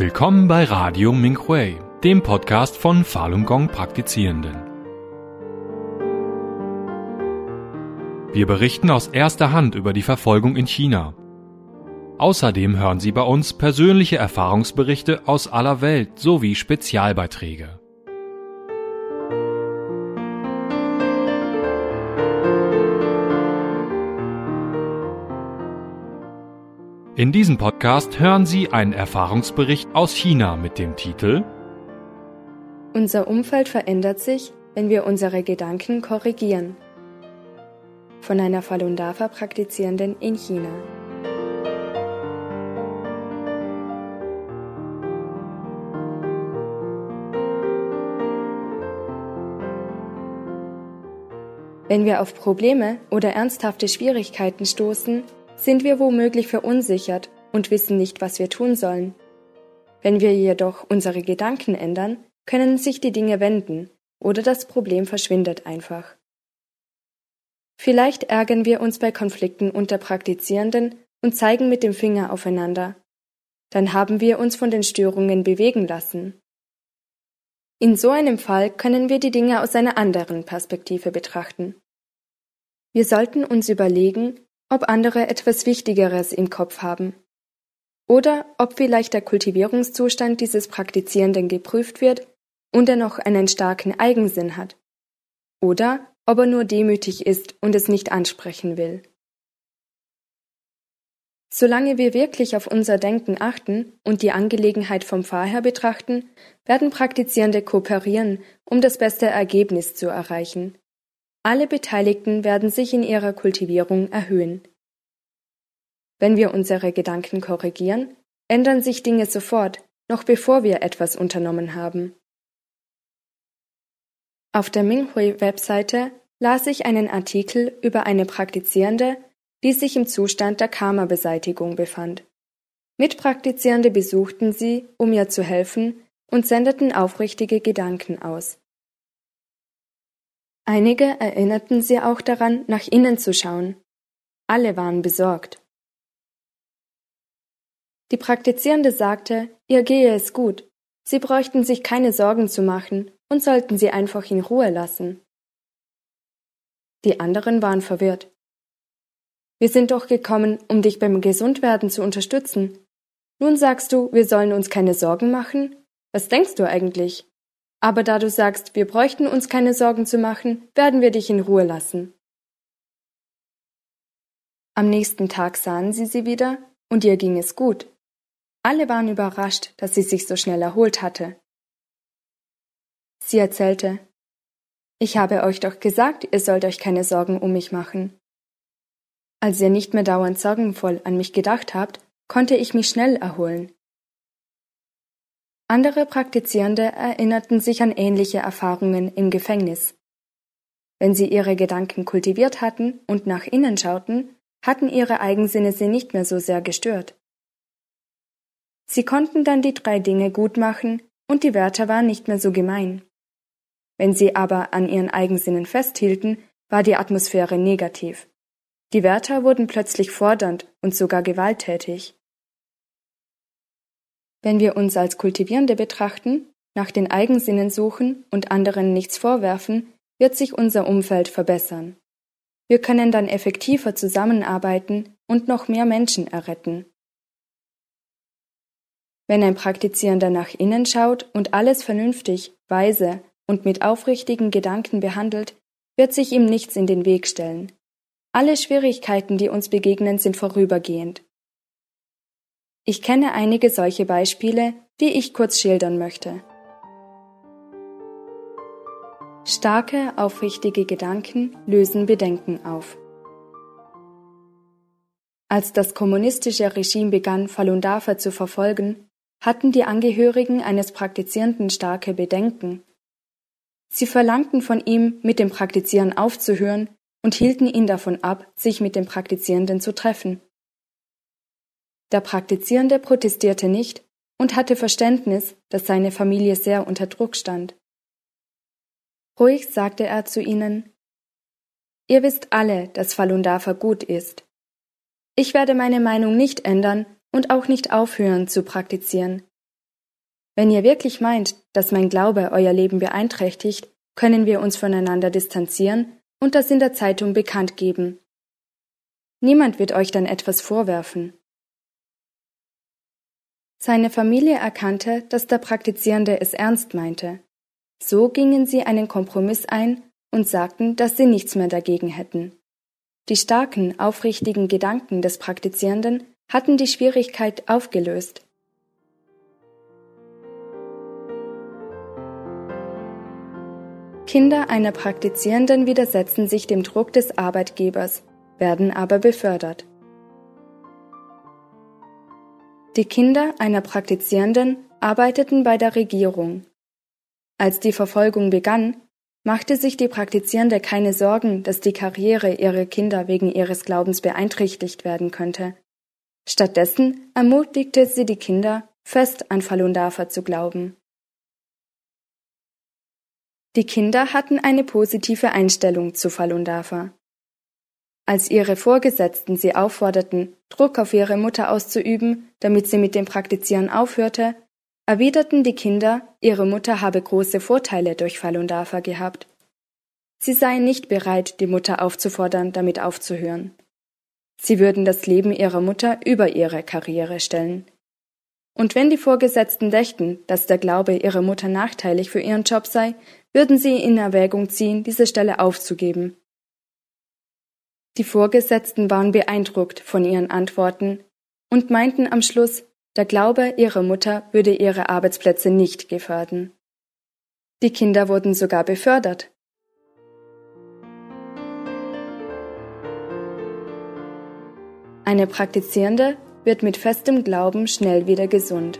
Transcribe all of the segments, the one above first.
Willkommen bei Radio Minhui, dem Podcast von Falun Gong Praktizierenden. Wir berichten aus erster Hand über die Verfolgung in China. Außerdem hören Sie bei uns persönliche Erfahrungsberichte aus aller Welt sowie Spezialbeiträge. In diesem Podcast hören Sie einen Erfahrungsbericht aus China mit dem Titel Unser Umfeld verändert sich, wenn wir unsere Gedanken korrigieren. Von einer Falun Dafa Praktizierenden in China. Wenn wir auf Probleme oder ernsthafte Schwierigkeiten stoßen, sind wir womöglich verunsichert und wissen nicht, was wir tun sollen. Wenn wir jedoch unsere Gedanken ändern, können sich die Dinge wenden oder das Problem verschwindet einfach. Vielleicht ärgern wir uns bei Konflikten unter Praktizierenden und zeigen mit dem Finger aufeinander. Dann haben wir uns von den Störungen bewegen lassen. In so einem Fall können wir die Dinge aus einer anderen Perspektive betrachten. Wir sollten uns überlegen, ob andere etwas Wichtigeres im Kopf haben. Oder ob vielleicht der Kultivierungszustand dieses Praktizierenden geprüft wird und er noch einen starken Eigensinn hat. Oder ob er nur demütig ist und es nicht ansprechen will. Solange wir wirklich auf unser Denken achten und die Angelegenheit vom Pfarr her betrachten, werden Praktizierende kooperieren, um das beste Ergebnis zu erreichen. Alle Beteiligten werden sich in ihrer Kultivierung erhöhen. Wenn wir unsere Gedanken korrigieren, ändern sich Dinge sofort, noch bevor wir etwas unternommen haben. Auf der Minhui-Webseite las ich einen Artikel über eine Praktizierende, die sich im Zustand der Karma-Beseitigung befand. Mitpraktizierende besuchten sie, um ihr zu helfen, und sendeten aufrichtige Gedanken aus. Einige erinnerten sie auch daran, nach innen zu schauen. Alle waren besorgt. Die Praktizierende sagte, ihr gehe es gut, sie bräuchten sich keine Sorgen zu machen und sollten sie einfach in Ruhe lassen. Die anderen waren verwirrt. Wir sind doch gekommen, um dich beim Gesundwerden zu unterstützen. Nun sagst du, wir sollen uns keine Sorgen machen? Was denkst du eigentlich? Aber da du sagst, wir bräuchten uns keine Sorgen zu machen, werden wir dich in Ruhe lassen. Am nächsten Tag sahen sie wieder und ihr ging es gut. Alle waren überrascht, dass sie sich so schnell erholt hatte. Sie erzählte, ich habe euch doch gesagt, ihr sollt euch keine Sorgen um mich machen. Als ihr nicht mehr dauernd sorgenvoll an mich gedacht habt, konnte ich mich schnell erholen. Andere Praktizierende erinnerten sich an ähnliche Erfahrungen im Gefängnis. Wenn sie ihre Gedanken kultiviert hatten und nach innen schauten, hatten ihre Eigensinne sie nicht mehr so sehr gestört. Sie konnten dann die 3 Dinge gut machen und die Wärter waren nicht mehr so gemein. Wenn sie aber an ihren Eigensinnen festhielten, war die Atmosphäre negativ. Die Wärter wurden plötzlich fordernd und sogar gewalttätig. Wenn wir uns als Kultivierende betrachten, nach den Eigensinnen suchen und anderen nichts vorwerfen, wird sich unser Umfeld verbessern. Wir können dann effektiver zusammenarbeiten und noch mehr Menschen erretten. Wenn ein Praktizierender nach innen schaut und alles vernünftig, weise und mit aufrichtigen Gedanken behandelt, wird sich ihm nichts in den Weg stellen. Alle Schwierigkeiten, die uns begegnen, sind vorübergehend. Ich kenne einige solche Beispiele, die ich kurz schildern möchte. Starke, aufrichtige Gedanken lösen Bedenken auf. Als das kommunistische Regime begann, Falun Dafa zu verfolgen, hatten die Angehörigen eines Praktizierenden starke Bedenken. Sie verlangten von ihm, mit dem Praktizieren aufzuhören und hielten ihn davon ab, sich mit dem Praktizierenden zu treffen. Der Praktizierende protestierte nicht und hatte Verständnis, dass seine Familie sehr unter Druck stand. Ruhig sagte er zu ihnen, ihr wisst alle, dass Falun Dafa gut ist. Ich werde meine Meinung nicht ändern und auch nicht aufhören zu praktizieren. Wenn ihr wirklich meint, dass mein Glaube euer Leben beeinträchtigt, können wir uns voneinander distanzieren und das in der Zeitung bekannt geben. Niemand wird euch dann etwas vorwerfen. Seine Familie erkannte, dass der Praktizierende es ernst meinte. So gingen sie einen Kompromiss ein und sagten, dass sie nichts mehr dagegen hätten. Die starken, aufrichtigen Gedanken des Praktizierenden hatten die Schwierigkeit aufgelöst. Kinder einer Praktizierenden widersetzen sich dem Druck des Arbeitgebers, werden aber befördert. Die Kinder einer Praktizierenden arbeiteten bei der Regierung. Als die Verfolgung begann, machte sich die Praktizierende keine Sorgen, dass die Karriere ihrer Kinder wegen ihres Glaubens beeinträchtigt werden könnte. Stattdessen ermutigte sie die Kinder, fest an Falun Dafa zu glauben. Die Kinder hatten eine positive Einstellung zu Falun Dafa. Als ihre Vorgesetzten sie aufforderten, Druck auf ihre Mutter auszuüben, damit sie mit dem Praktizieren aufhörte, erwiderten die Kinder, ihre Mutter habe große Vorteile durch Falun Dafa gehabt. Sie seien nicht bereit, die Mutter aufzufordern, damit aufzuhören. Sie würden das Leben ihrer Mutter über ihre Karriere stellen. Und wenn die Vorgesetzten dächten, dass der Glaube ihrer Mutter nachteilig für ihren Job sei, würden sie in Erwägung ziehen, diese Stelle aufzugeben. Die Vorgesetzten waren beeindruckt von ihren Antworten und meinten am Schluss, der Glaube ihrer Mutter würde ihre Arbeitsplätze nicht gefährden. Die Kinder wurden sogar befördert. Eine Praktizierende wird mit festem Glauben schnell wieder gesund.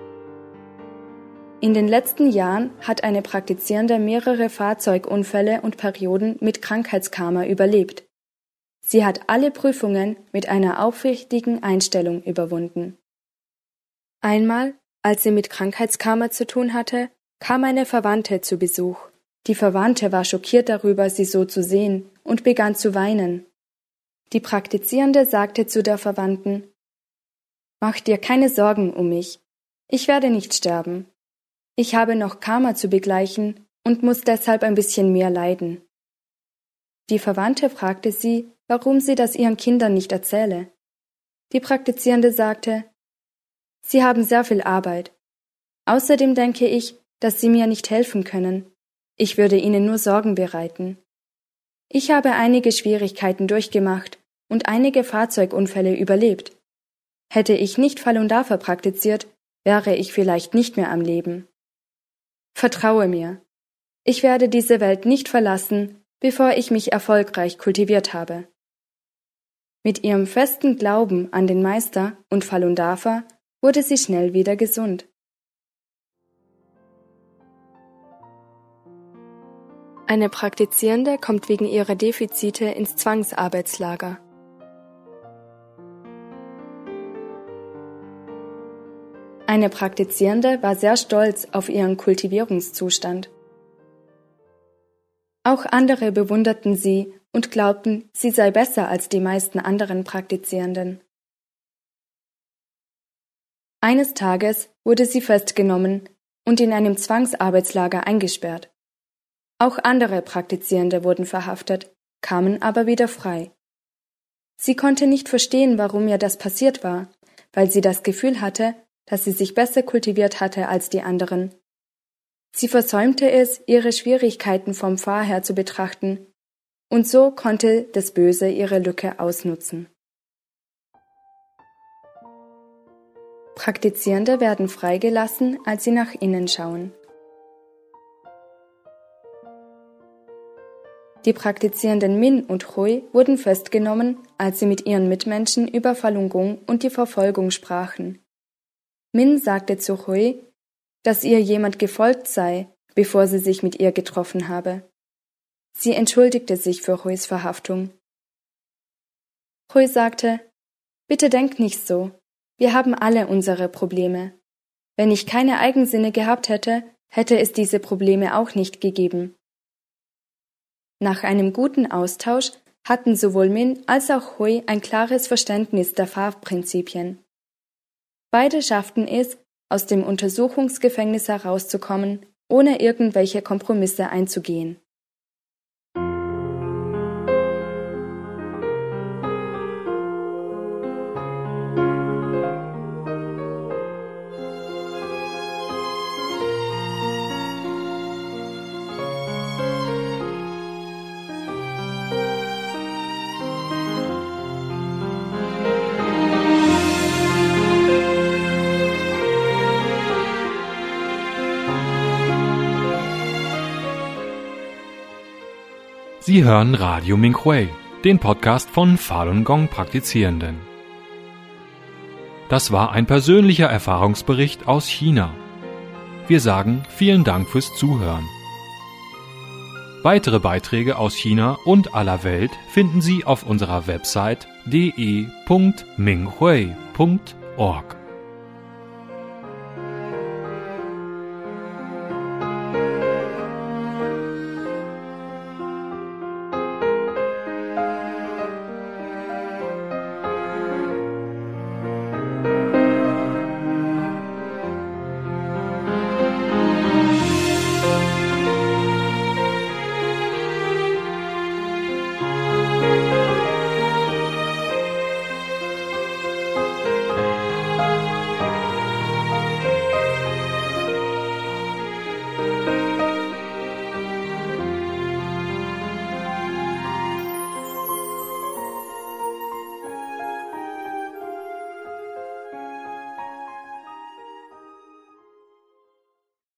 In den letzten Jahren hat eine Praktizierende mehrere Fahrzeugunfälle und Perioden mit Krankheitskarma überlebt. Sie hat alle Prüfungen mit einer aufrichtigen Einstellung überwunden. Einmal, als sie mit Krankheitskarma zu tun hatte, kam eine Verwandte zu Besuch. Die Verwandte war schockiert darüber, sie so zu sehen, und begann zu weinen. Die Praktizierende sagte zu der Verwandten: »Mach dir keine Sorgen um mich. Ich werde nicht sterben. Ich habe noch Karma zu begleichen und muss deshalb ein bisschen mehr leiden.« Die Verwandte fragte sie, warum sie das ihren Kindern nicht erzähle. Die Praktizierende sagte: »Sie haben sehr viel Arbeit. Außerdem denke ich, dass Sie mir nicht helfen können. Ich würde Ihnen nur Sorgen bereiten. Ich habe einige Schwierigkeiten durchgemacht und einige Fahrzeugunfälle überlebt. Hätte ich nicht Falun Dafa praktiziert, wäre ich vielleicht nicht mehr am Leben. Vertraue mir. Ich werde diese Welt nicht verlassen, bevor ich mich erfolgreich kultiviert habe.« Mit ihrem festen Glauben an den Meister und Falun Dafa wurde sie schnell wieder gesund. Eine Praktizierende kommt wegen ihrer Defizite ins Zwangsarbeitslager. Eine Praktizierende war sehr stolz auf ihren Kultivierungszustand. Auch andere bewunderten sie und glaubten, sie sei besser als die meisten anderen Praktizierenden. Eines Tages wurde sie festgenommen und in einem Zwangsarbeitslager eingesperrt. Auch andere Praktizierende wurden verhaftet, kamen aber wieder frei. Sie konnte nicht verstehen, warum ihr das passiert war, weil sie das Gefühl hatte, dass sie sich besser kultiviert hatte als die anderen. Sie versäumte es, ihre Schwierigkeiten vom Pfad her zu betrachten, und so konnte das Böse ihre Lücke ausnutzen. Praktizierende werden freigelassen, als sie nach innen schauen. Die Praktizierenden Min und Hui wurden festgenommen, als sie mit ihren Mitmenschen über Falun Gong und die Verfolgung sprachen. Min sagte zu Hui, dass ihr jemand gefolgt sei, bevor sie sich mit ihr getroffen habe. Sie entschuldigte sich für Huis Verhaftung. Hui sagte: »Bitte denk nicht so. Wir haben alle unsere Probleme. Wenn ich keine Eigensinne gehabt hätte, hätte es diese Probleme auch nicht gegeben.« Nach einem guten Austausch hatten sowohl Min als auch Hui ein klares Verständnis der Pfadprinzipien. Beide schafften es, aus dem Untersuchungsgefängnis herauszukommen, ohne irgendwelche Kompromisse einzugehen. Sie hören Radio Minhui, den Podcast von Falun Gong Praktizierenden. Das war ein persönlicher Erfahrungsbericht aus China. Wir sagen vielen Dank fürs Zuhören. Weitere Beiträge aus China und aller Welt finden Sie auf unserer Website de.minghui.org.